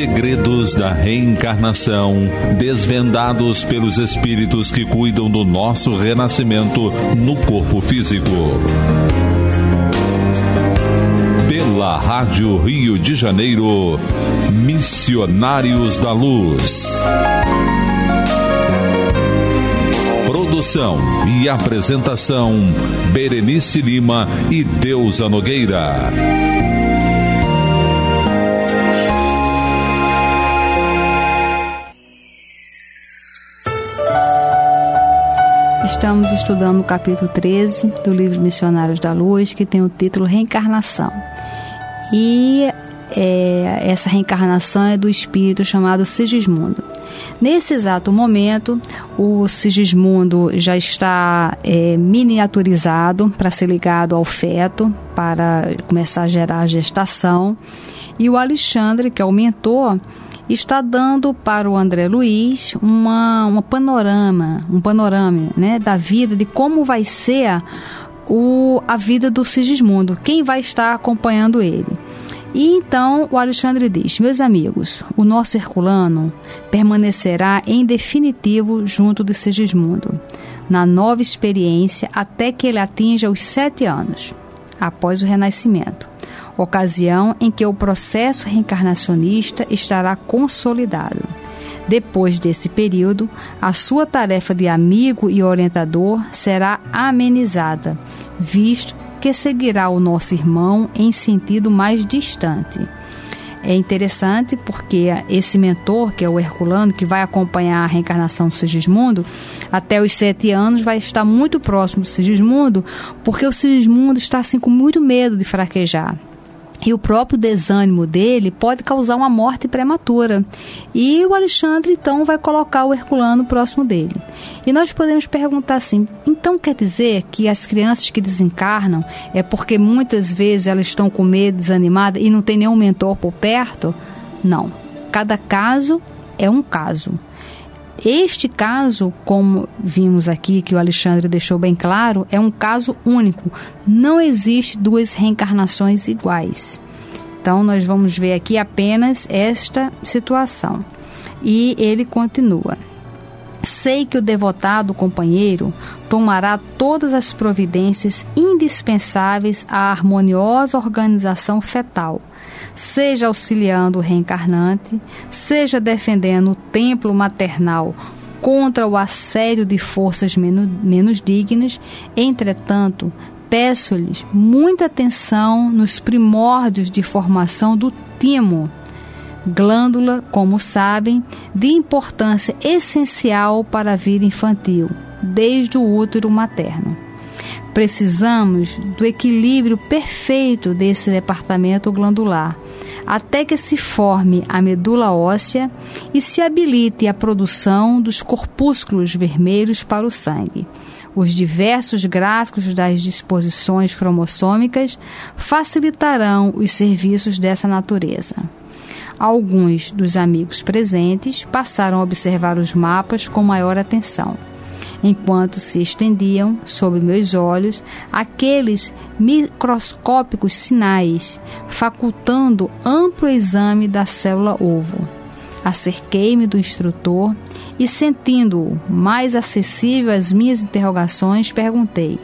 segredos da reencarnação, desvendados pelos espíritos que cuidam do nosso renascimento no corpo físico. Pela Rádio Rio de Janeiro, Missionários da Luz. Produção e apresentação, Berenice Lima e Deusa Nogueira. Estamos estudando o capítulo 13 do livro Missionários da Luz, que tem o título Reencarnação. E essa reencarnação é do espírito chamado Sigismundo. Nesse exato momento, o Sigismundo já está miniaturizado para ser ligado ao feto, para começar a gerar a gestação. E o Alexandre, que é o mentor, está dando para o André Luiz um panorama, né, da vida, de como vai ser a vida do Sigismundo, quem vai estar acompanhando ele. E então o Alexandre diz: meus amigos, o nosso Herculano permanecerá em definitivo junto de Sigismundo, na nova experiência, até que ele atinja os 7 anos, após o renascimento, ocasião em que o processo reencarnacionista estará consolidado. Depois desse período, a sua tarefa de amigo e orientador será amenizada, visto que seguirá o nosso irmão em sentido mais distante. É interessante porque esse mentor, que é o Herculano, que vai acompanhar a reencarnação do Sigismundo, até os 7 anos vai estar muito próximo do Sigismundo, porque o Sigismundo está assim com muito medo de fraquejar. E o próprio desânimo dele pode causar uma morte prematura. E o Alexandre, então, vai colocar o Herculano próximo dele. E nós podemos perguntar assim: então quer dizer que as crianças que desencarnam é porque muitas vezes elas estão com medo, desanimadas e não tem nenhum mentor por perto? Não. Cada caso é um caso. Este caso, como vimos aqui, que o Alexandre deixou bem claro, é um caso único. Não existe 2 reencarnações iguais. Então, nós vamos ver aqui apenas esta situação. E ele continua: sei que o devotado companheiro tomará todas as providências indispensáveis à harmoniosa organização fetal, seja auxiliando o reencarnante, seja defendendo o templo maternal contra o assédio de forças menos dignas. Entretanto, peço-lhes muita atenção nos primórdios de formação do timo, glândula, como sabem, de importância essencial para a vida infantil, desde o útero materno. Precisamos do equilíbrio perfeito desse departamento glandular, até que se forme a medula óssea e se habilite a produção dos corpúsculos vermelhos para o sangue. Os diversos gráficos das disposições cromossômicas facilitarão os serviços dessa natureza. Alguns dos amigos presentes passaram a observar os mapas com maior atenção, enquanto se estendiam sob meus olhos aqueles microscópicos sinais, facultando amplo exame da célula-ovo. Acerquei-me do instrutor e, sentindo-o mais acessível às minhas interrogações, perguntei: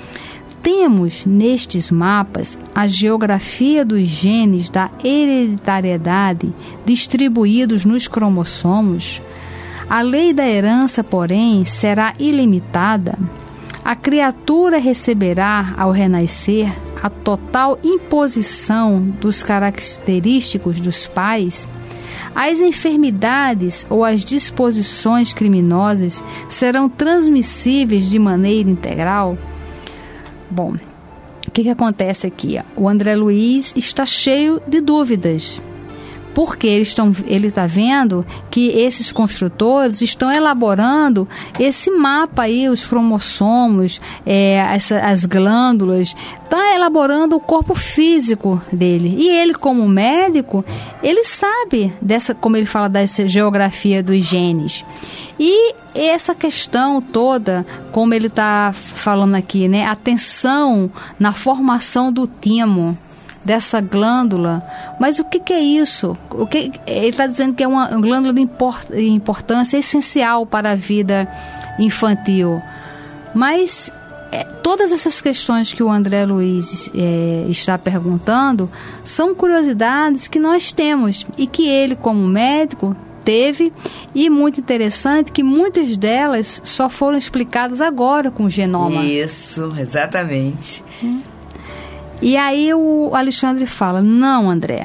temos nestes mapas a geografia dos genes da hereditariedade distribuídos nos cromossomos? A lei da herança, porém, será ilimitada. A criatura receberá, ao renascer, a total imposição dos característicos dos pais. As enfermidades ou as disposições criminosas serão transmissíveis de maneira integral? Bom, o que acontece aqui? O André Luiz está cheio de dúvidas, porque ele está vendo que esses construtores estão elaborando esse mapa aí, os cromossomos, as glândulas, está elaborando o corpo físico dele. E ele, como médico, ele sabe como ele fala, dessa geografia dos genes. E essa questão toda, como ele está falando aqui, né? Atenção na formação do timo. dessa glândula. Mas o que é isso? Ele está dizendo que é uma glândula de importância essencial para a vida infantil. Mas todas essas questões que o André Luiz está perguntando são curiosidades que nós temos e que ele, como médico, teve, e muito interessante que muitas delas só foram explicadas agora com o genoma. Isso, exatamente. E aí o Alexandre fala: não, André,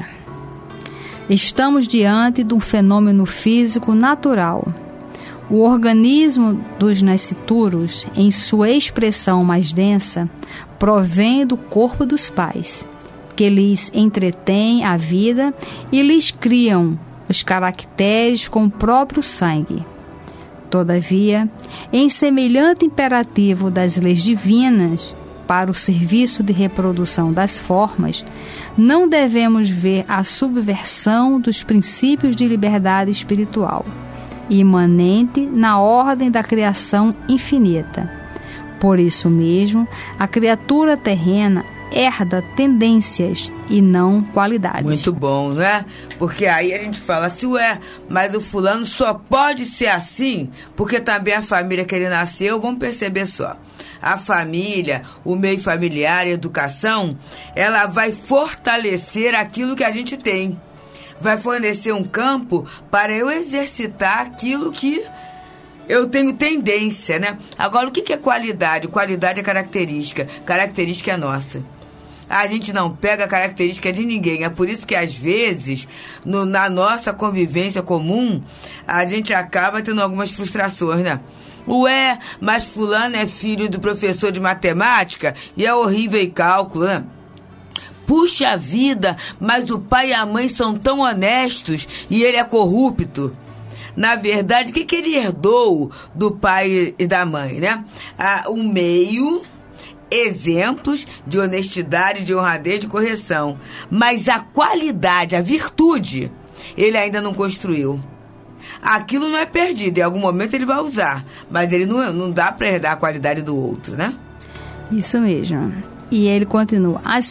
estamos diante de um fenômeno físico natural. O organismo dos nascituros, em sua expressão mais densa, provém do corpo dos pais, que lhes entretém a vida e lhes criam os caracteres com o próprio sangue. Todavia, em semelhante imperativo das leis divinas para o serviço de reprodução das formas, não devemos ver a subversão dos princípios de liberdade espiritual, imanente na ordem da criação infinita. Por isso mesmo, a criatura terrena herda tendências e não qualidades. Muito bom, não é? Porque aí a gente fala assim, mas o fulano só pode ser assim porque também a família que ele nasceu, vamos perceber só. A família, o meio familiar, a educação, ela vai fortalecer aquilo que a gente tem. Vai fornecer um campo para eu exercitar aquilo que eu tenho tendência, né? Agora, o que é qualidade? Qualidade é característica. Característica é nossa. A gente não pega a característica de ninguém. É por isso que, às vezes, na nossa convivência comum, a gente acaba tendo algumas frustrações, né? Mas fulano é filho do professor de matemática e é horrível em cálculo, né? Puxa vida, mas o pai e a mãe são tão honestos e ele é corrupto. Na verdade, o que ele herdou do pai e da mãe, né? Um meio, exemplos de honestidade, de honradez, de correção. Mas a qualidade, a virtude, ele ainda não construiu. Aquilo não é perdido, em algum momento ele vai usar, mas ele não dá para herdar a qualidade do outro, né? Isso mesmo. E ele continua: as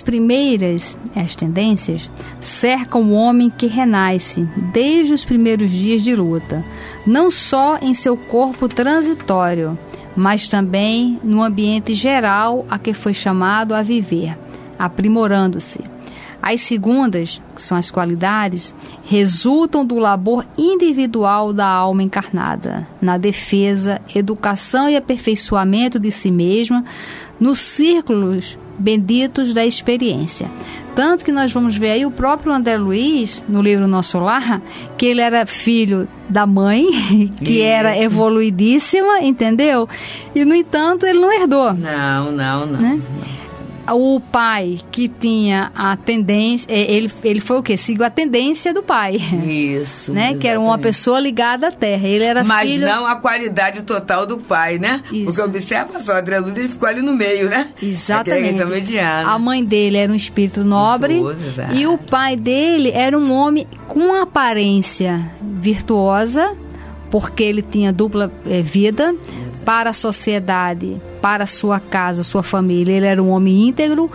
tendências, cercam o homem que renasce desde os primeiros dias de luta, não só em seu corpo transitório, mas também no ambiente geral a que foi chamado a viver, aprimorando-se. As segundas, que são as qualidades, resultam do labor individual da alma encarnada, na defesa, educação e aperfeiçoamento de si mesma, nos círculos benditos da experiência. Tanto que nós vamos ver aí o próprio André Luiz, no livro Nosso Lar, que ele era filho da mãe, que era evoluidíssima, entendeu? E, no entanto, ele não herdou. Não. Né? O pai que tinha a tendência, ele foi o quê? Seguiu a tendência do pai. Isso. Né? Que era uma pessoa ligada à terra. Ele era Mas filho... não a qualidade total do pai, né? Isso. Porque observa só, o André Luiz, ele ficou ali no meio, né? Exatamente. Mediana. A mãe dele era um espírito nobre e o pai dele era um homem com aparência virtuosa, porque ele tinha dupla vida. Para a sociedade, para a sua casa, sua família, ele era um homem íntegro,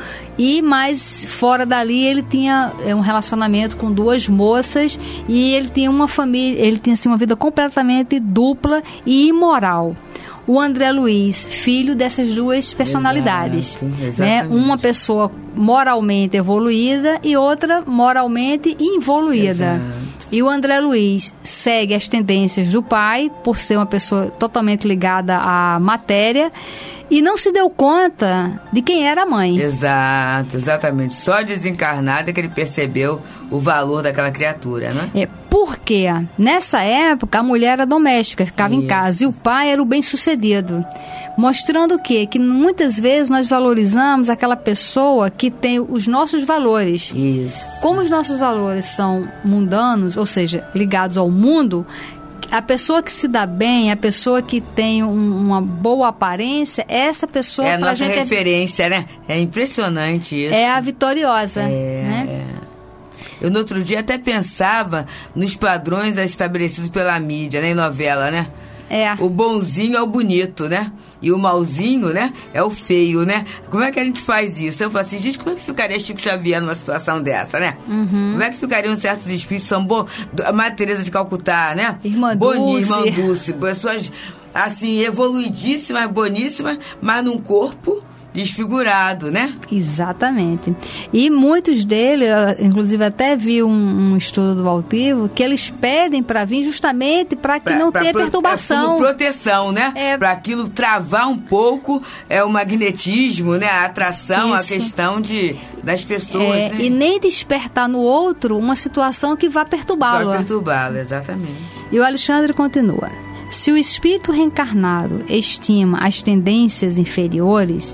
mas fora dali ele tinha um relacionamento com duas moças e ele tinha uma família, ele tinha assim, uma vida completamente dupla e imoral. O André Luiz, filho dessas duas personalidades, né? Uma pessoa moralmente evoluída e outra moralmente involuída. Exato. E o André Luiz segue as tendências do pai, por ser uma pessoa totalmente ligada à matéria, e não se deu conta de quem era a mãe. Exato, exatamente. Só desencarnada que ele percebeu o valor daquela criatura, né? Porque nessa época a mulher era doméstica, ficava em casa, e o pai era o bem-sucedido. Mostrando o quê? Que muitas vezes nós valorizamos aquela pessoa que tem os nossos valores. Isso. Como os nossos valores são mundanos, ou seja, ligados ao mundo, a pessoa que se dá bem, a pessoa que tem uma boa aparência, essa pessoa... É a nossa referência, né? É impressionante isso. É a vitoriosa, né? Eu, no outro dia, até pensava nos padrões estabelecidos pela mídia, né? Em novela, né? O bonzinho é o bonito, né? E o malzinho, né, é o feio, né? Como é que a gente faz isso? Eu falo assim, gente, como é que ficaria Chico Xavier numa situação dessa, né? Como é que ficariam certos espíritos? São a Madre Teresa de Calcutá, né? Irmã Dulce. Pessoas, assim, evoluidíssimas, boníssimas, mas num corpo desfigurado, né? Exatamente. E muitos deles, inclusive até vi um estudo do Altivo, que eles pedem para vir justamente para que não tenha perturbação. Como proteção, né? Para aquilo travar um pouco o magnetismo, né? A atração, isso. A questão das pessoas, né? E nem despertar no outro uma situação que vá perturbá-lo. Vai perturbá-lo, exatamente. E o Alexandre continua. Se o espírito reencarnado estima as tendências inferiores,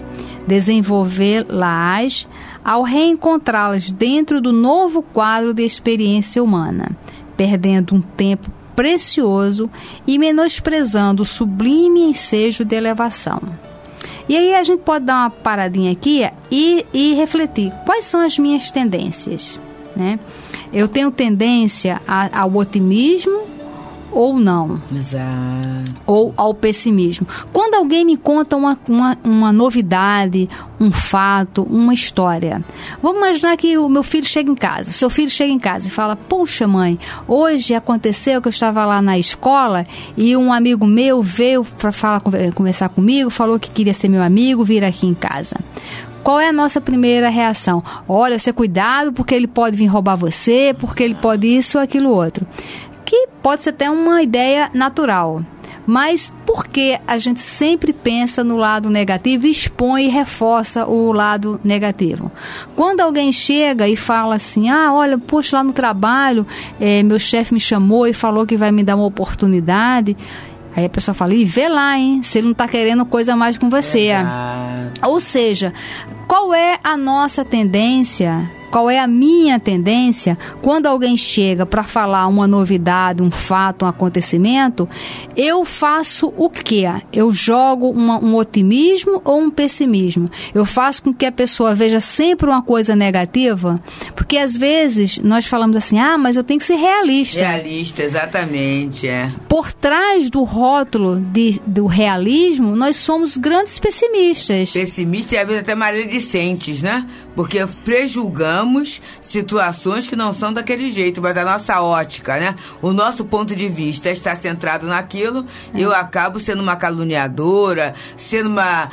desenvolvê-las ao reencontrá-las dentro do novo quadro de experiência humana, perdendo um tempo precioso e menosprezando o sublime ensejo de elevação. E aí a gente pode dar uma paradinha aqui e refletir. Quais são as minhas tendências? Né? Eu tenho tendência ao otimismo, ou não. Exato. Ou ao pessimismo. Quando alguém me conta uma novidade, um fato, uma história, vamos imaginar que o meu filho chega em casa, o seu filho chega em casa e fala, poxa mãe, hoje aconteceu que eu estava lá na escola e um amigo meu veio para conversar comigo, falou que queria ser meu amigo, vir aqui em casa. Qual é a nossa primeira reação? Olha, você cuidado porque ele pode vir roubar você, porque ele pode isso ou aquilo outro. Que pode ser até uma ideia natural, mas por que a gente sempre pensa no lado negativo e expõe e reforça o lado negativo? Quando alguém chega e fala assim, olha, poxa, lá no trabalho, meu chefe me chamou e falou que vai me dar uma oportunidade, aí a pessoa fala, vê lá, hein, se ele não está querendo coisa mais com você. Ou seja, qual é a nossa tendência? Qual é a minha tendência quando alguém chega para falar uma novidade, um fato, um acontecimento? Eu faço o quê? Eu jogo um otimismo ou um pessimismo? Eu faço com que a pessoa veja sempre uma coisa negativa? Porque às vezes nós falamos assim, mas eu tenho que ser realista. Realista, exatamente, Por trás do rótulo do realismo, nós somos grandes pessimistas. Pessimistas e às vezes até maledicentes, né? Porque prejulgamos situações que não são daquele jeito, mas a nossa ótica, né? O nosso ponto de vista está centrado naquilo e eu acabo sendo uma caluniadora, sendo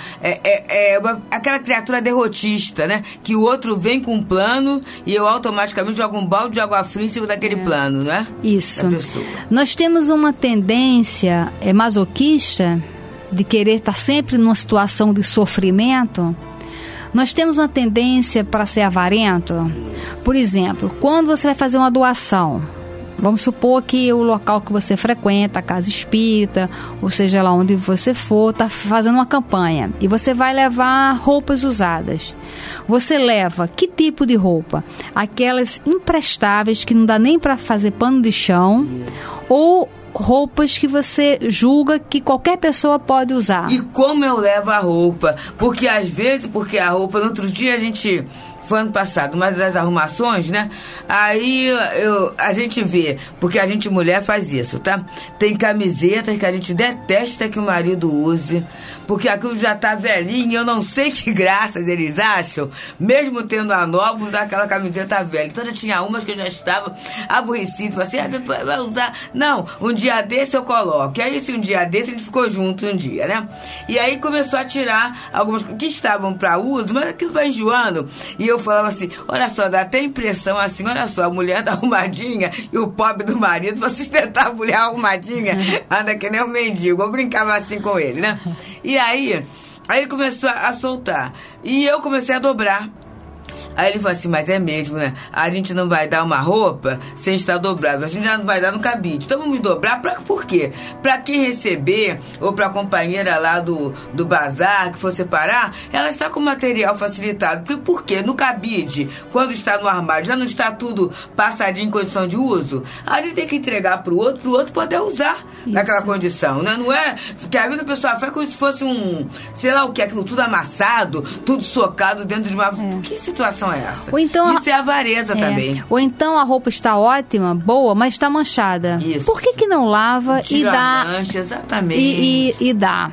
aquela criatura derrotista, né? Que o outro vem com um plano e eu automaticamente jogo um balde de água fria em cima daquele plano, né? Isso. Nós temos uma tendência masoquista de querer estar sempre numa situação de sofrimento. Nós temos uma tendência para ser avarento. Por exemplo, quando você vai fazer uma doação, vamos supor que o local que você frequenta, a casa espírita, ou seja lá onde você for, está fazendo uma campanha e você vai levar roupas usadas. Você leva que tipo de roupa? Aquelas imprestáveis que não dá nem para fazer pano de chão, ou roupas que você julga que qualquer pessoa pode usar. E como eu levo a roupa? Porque às vezes, a roupa, no outro dia foi ano passado, uma das arrumações, né? Aí a gente vê, porque a gente mulher faz isso, tá? Tem camisetas que a gente detesta que o marido use, porque aquilo já tá velhinho e eu não sei que graças eles acham, mesmo tendo a nova, usar aquela camiseta velha. Então já tinha umas que eu já estava aborrecida, assim, vai usar. Não, um dia desse eu coloco. E aí, se um dia desse, a gente ficou junto um dia, né? E aí começou a tirar algumas que estavam para uso, mas aquilo vai enjoando. E eu falava assim, olha só, dá até impressão assim, olha só, a mulher da arrumadinha e o pobre do marido vai sustentar a mulher arrumadinha, anda que nem um mendigo. Eu brincava assim com ele, né? E aí ele começou a soltar. E eu comecei a dobrar. Aí ele falou assim, mas é mesmo, né? A gente não vai dar uma roupa sem estar dobrado. A gente já não vai dar no cabide. Então vamos dobrar. Por quê? Pra quem receber, ou pra companheira lá do bazar que for separar, ela está com material facilitado. Por quê? No cabide, quando está no armário, já não está tudo passadinho em condição de uso? A gente tem que entregar pro outro poder usar naquela condição, né? Não é? Porque a vida a pessoa faz como se fosse sei lá o que, aquilo tudo amassado, tudo socado dentro de uma... Que situação situação é essa? Ou então, isso é avareza também. Ou então a roupa está ótima, boa, mas está manchada. Isso. Por que não lava e dá? A mancha, exatamente. E dá.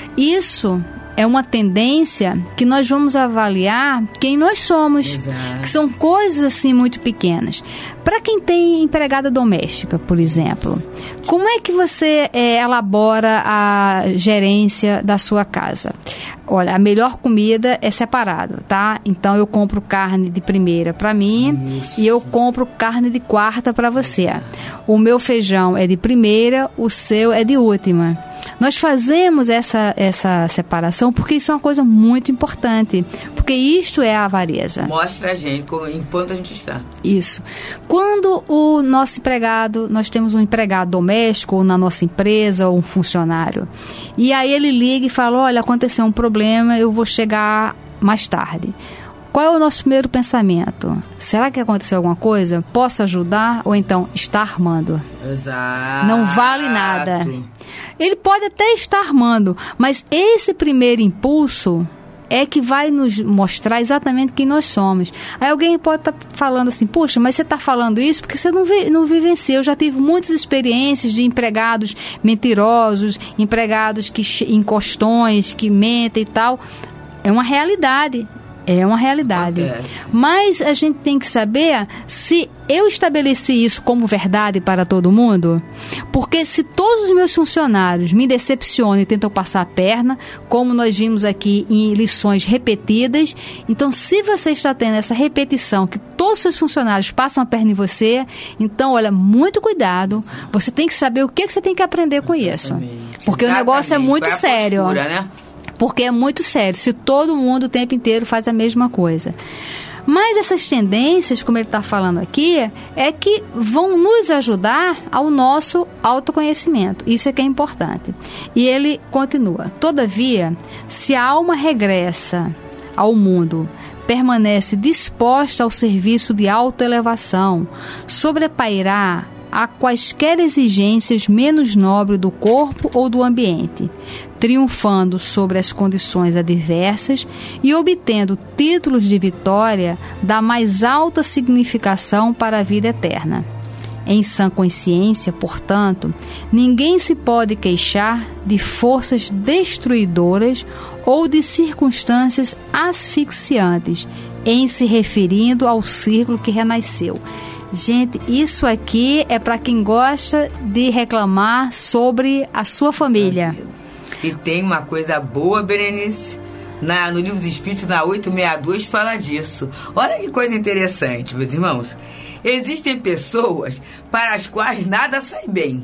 Isso é uma tendência que nós vamos avaliar quem nós somos. Exato. Que são coisas assim muito pequenas. Para quem tem empregada doméstica, por exemplo, como é que você elabora a gerência da sua casa? Olha, a melhor comida é separada, tá? Então eu compro carne de primeira para mim e eu compro carne de quarta para você. O meu feijão é de primeira, o seu é de última. Nós fazemos essa separação porque isso é uma coisa muito importante, porque isto é a avareza. Mostra a gente enquanto a gente está. Isso. Quando o nosso empregado, nós temos um empregado doméstico ou na nossa empresa ou um funcionário, e aí ele liga e fala, olha, aconteceu um problema, eu vou chegar mais tarde. Qual é o nosso primeiro pensamento? Será que aconteceu alguma coisa? Posso ajudar? Ou então, está armando? Exato. Não vale nada. Ele pode até estar armando, mas esse primeiro impulso é que vai nos mostrar exatamente quem nós somos. Aí alguém pode estar falando assim, poxa, mas você está falando isso porque você não vivenciou. Eu já tive muitas experiências de empregados mentirosos, empregados em costões, que mentem e tal. É uma realidade. É uma realidade. Acontece. Mas a gente tem que saber se eu estabeleci isso como verdade para todo mundo. Porque se todos os meus funcionários me decepcionam e tentam passar a perna, como nós vimos aqui em lições repetidas, então se você está tendo essa repetição, que todos os seus funcionários passam a perna em você, então olha, muito cuidado. Você tem que saber o que você tem que aprender com isso. Porque o negócio é muito sério. Postura, né? Porque é muito sério, se todo mundo o tempo inteiro faz a mesma coisa. Mas essas tendências, como ele está falando aqui, é que vão nos ajudar ao nosso autoconhecimento. Isso é que é importante. E ele continua. Todavia, se a alma regressa ao mundo, permanece disposta ao serviço de autoelevação, sobrepairar a quaisquer exigências menos nobres do corpo ou do ambiente, triunfando sobre as condições adversas e obtendo títulos de vitória da mais alta significação para a vida eterna. Em sã consciência, portanto, ninguém se pode queixar de forças destruidoras ou de circunstâncias asfixiantes, em se referindo ao círculo que renasceu. Gente, isso aqui é para quem gosta de reclamar sobre a sua família. E tem uma coisa boa, Berenice, no Livro dos Espíritos, na 862, fala disso. Olha que coisa interessante, meus irmãos. Existem pessoas para as quais nada sai bem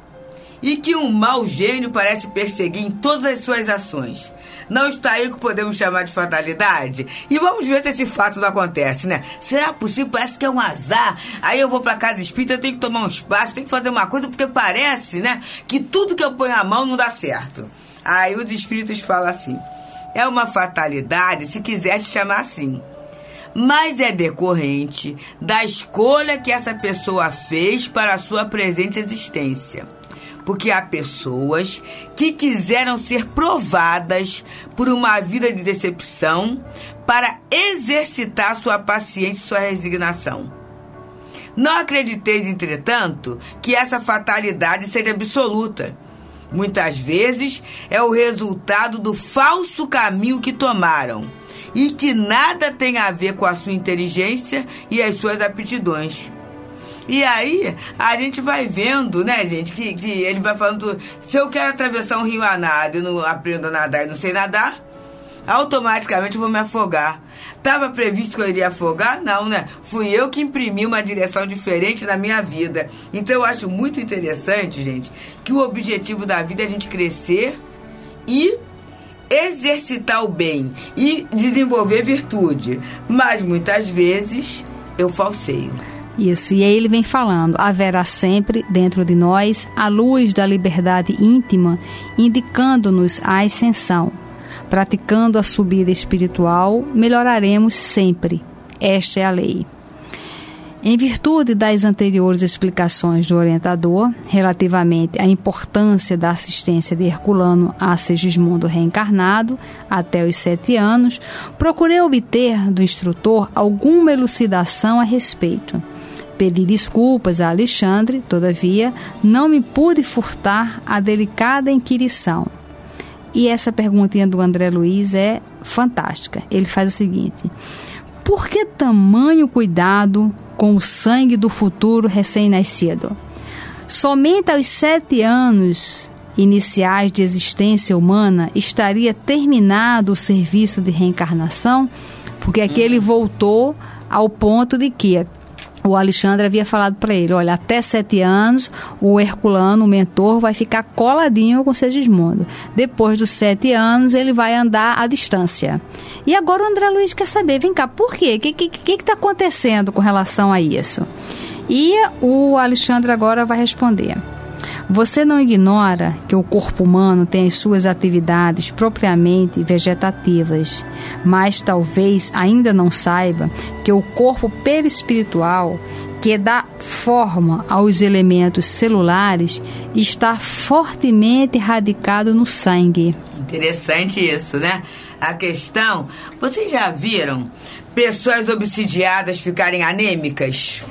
e que um mau gênio parece perseguir em todas as suas ações. Não está aí o que podemos chamar de fatalidade? E vamos ver se esse fato não acontece, né? Será possível? Parece que é um azar. Aí eu vou pra casa espírita, eu tenho que tomar um espaço, tenho que fazer uma coisa, porque parece, né, que tudo que eu ponho a mão não dá certo. Aí os espíritos falam assim, é uma fatalidade, se quiser te chamar assim, mas é decorrente da escolha que essa pessoa fez para a sua presente existência. Porque há pessoas que quiseram ser provadas por uma vida de decepção para exercitar sua paciência e sua resignação. Não acrediteis, entretanto, que essa fatalidade seja absoluta. Muitas vezes é o resultado do falso caminho que tomaram e que nada tem a ver com a sua inteligência e as suas aptidões. E aí, a gente vai vendo, né, gente, que ele vai falando, se eu quero atravessar um rio a nado e não aprendo a nadar e não sei nadar, automaticamente eu vou me afogar. Estava previsto que eu iria afogar? Não, né? Fui eu que imprimi uma direção diferente na minha vida. Então eu acho muito interessante, gente, que o objetivo da vida é a gente crescer e exercitar o bem e desenvolver virtude. Mas muitas vezes eu falseio. Isso, e aí ele vem falando, haverá sempre dentro de nós a luz da liberdade íntima, indicando-nos a ascensão. Praticando a subida espiritual, melhoraremos sempre. Esta é a lei. Em virtude das anteriores explicações do orientador relativamente à importância da assistência de Herculano a Segismundo reencarnado até os 7 anos, procurei obter do instrutor alguma elucidação a respeito. Pedi desculpas a Alexandre, todavia, não me pude furtar a delicada inquirição. E essa perguntinha do André Luiz é fantástica. Ele faz o seguinte: por que tamanho cuidado com o sangue do futuro recém-nascido? Somente aos 7 anos iniciais de existência humana estaria terminado o serviço de reencarnação? Porque aqui ele voltou ao ponto de que o Alexandre havia falado para ele: olha, até 7 anos o Herculano, o mentor, vai ficar coladinho com Segismundo. Depois dos 7 anos ele vai andar à distância. E agora o André Luiz quer saber, vem cá, por quê? O que está acontecendo com relação a isso? E o Alexandre agora vai responder: você não ignora que o corpo humano tem as suas atividades propriamente vegetativas, mas talvez ainda não saiba que o corpo perispiritual, que dá forma aos elementos celulares, está fortemente radicado no sangue. Interessante isso, né? A questão, vocês já viram pessoas obsidiadas ficarem anêmicas?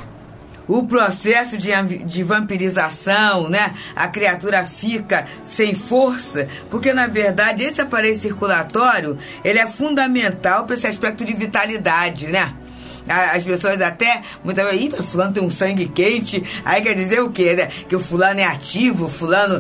O processo de vampirização, né? A criatura fica sem força, porque na verdade esse aparelho circulatório, ele é fundamental para esse aspecto de vitalidade, né? As pessoas até, muitas vezes, fulano tem um sangue quente, aí quer dizer o quê, né? Que o fulano é ativo, o fulano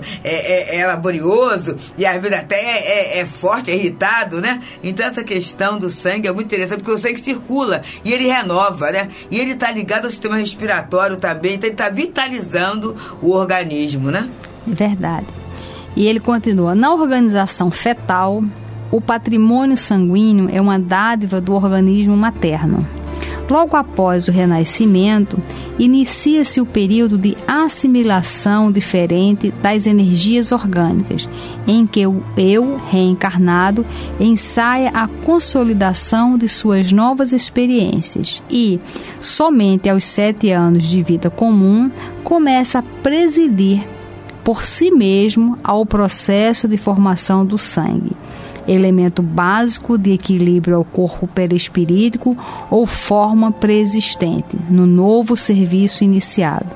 é laborioso, e às vezes até é forte, é irritado, né? Então essa questão do sangue é muito interessante, porque o sangue circula e ele renova, né? E ele está ligado ao sistema respiratório também, então ele está vitalizando o organismo, né? É verdade. E ele continua: na organização fetal, o patrimônio sanguíneo é uma dádiva do organismo materno. Logo após o renascimento, inicia-se o período de assimilação diferente das energias orgânicas, em que o eu reencarnado ensaia a consolidação de suas novas experiências e, somente aos 7 anos de vida comum, começa a presidir por si mesmo ao processo de formação do sangue, elemento básico de equilíbrio ao corpo perispirítico ou forma preexistente, no novo serviço iniciado.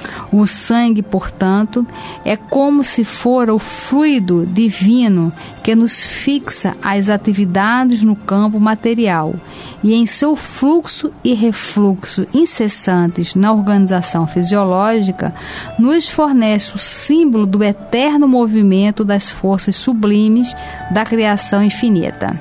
O sangue, portanto, é como se fora o fluido divino que nos fixa as atividades no campo material e em seu fluxo e refluxo incessantes na organização fisiológica nos fornece o símbolo do eterno movimento das forças sublimes da criação infinita.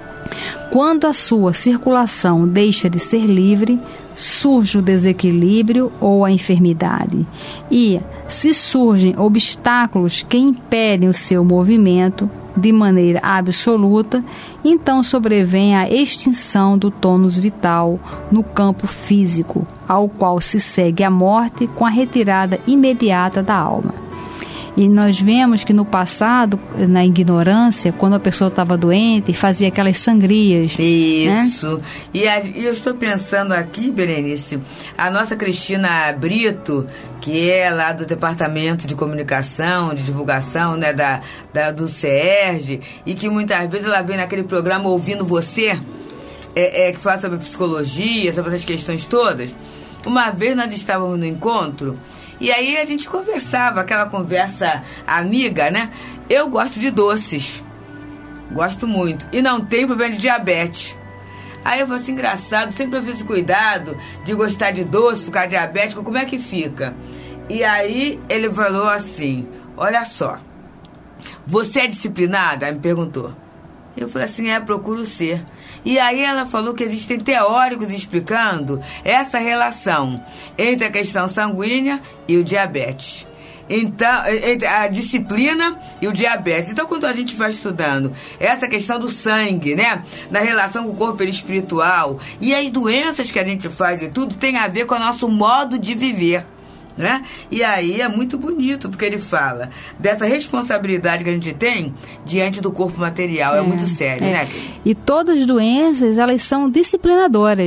Quando a sua circulação deixa de ser livre, surge o desequilíbrio ou a enfermidade. E, se surgem obstáculos que impedem o seu movimento de maneira absoluta, então sobrevém a extinção do tônus vital no campo físico, ao qual se segue a morte com a retirada imediata da alma. E nós vemos que no passado, na ignorância, quando a pessoa estava doente, fazia aquelas sangrias. Isso. Né? E eu estou pensando aqui, Berenice, a nossa Cristina Brito, que é lá do Departamento de Comunicação, de Divulgação, né, do CERJ, e que muitas vezes ela vem naquele programa Ouvindo Você, que fala sobre psicologia, sobre essas questões todas. Uma vez nós estávamos no encontro, e aí a gente conversava, aquela conversa amiga, né? Eu gosto de doces, gosto muito, e não tenho problema de diabetes. Aí eu falei assim, engraçado, sempre eu fiz esse cuidado de gostar de doce, ficar diabético, como é que fica? E aí ele falou assim, olha só, você é disciplinada? Aí me perguntou. Eu falei assim, procuro ser. E aí ela falou que existem teóricos explicando essa relação entre a questão sanguínea e o diabetes. Então, entre a disciplina e o diabetes. Então, quando a gente vai estudando essa questão do sangue, né, na relação com o corpo espiritual e as doenças que a gente faz e tudo, tem a ver com o nosso modo de viver. Né? E aí é muito bonito, porque ele fala dessa responsabilidade que a gente tem diante do corpo material. É muito sério, né? E todas as doenças, elas são disciplinadoras.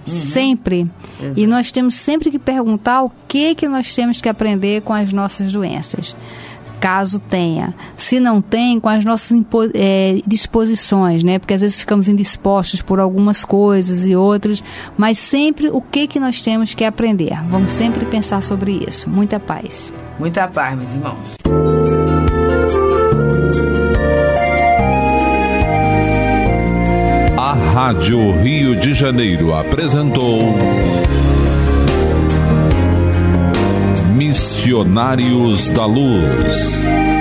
Sempre. Exato. E nós temos sempre que perguntar o que nós temos que aprender com as nossas doenças. Caso tenha. Se não tem, com as nossas disposições, né? Porque às vezes ficamos indispostos por algumas coisas e outras, mas sempre o que nós temos que aprender. Vamos sempre pensar sobre isso. Muita paz. Muita paz, meus irmãos. A Rádio Rio de Janeiro apresentou Missionários da Luz.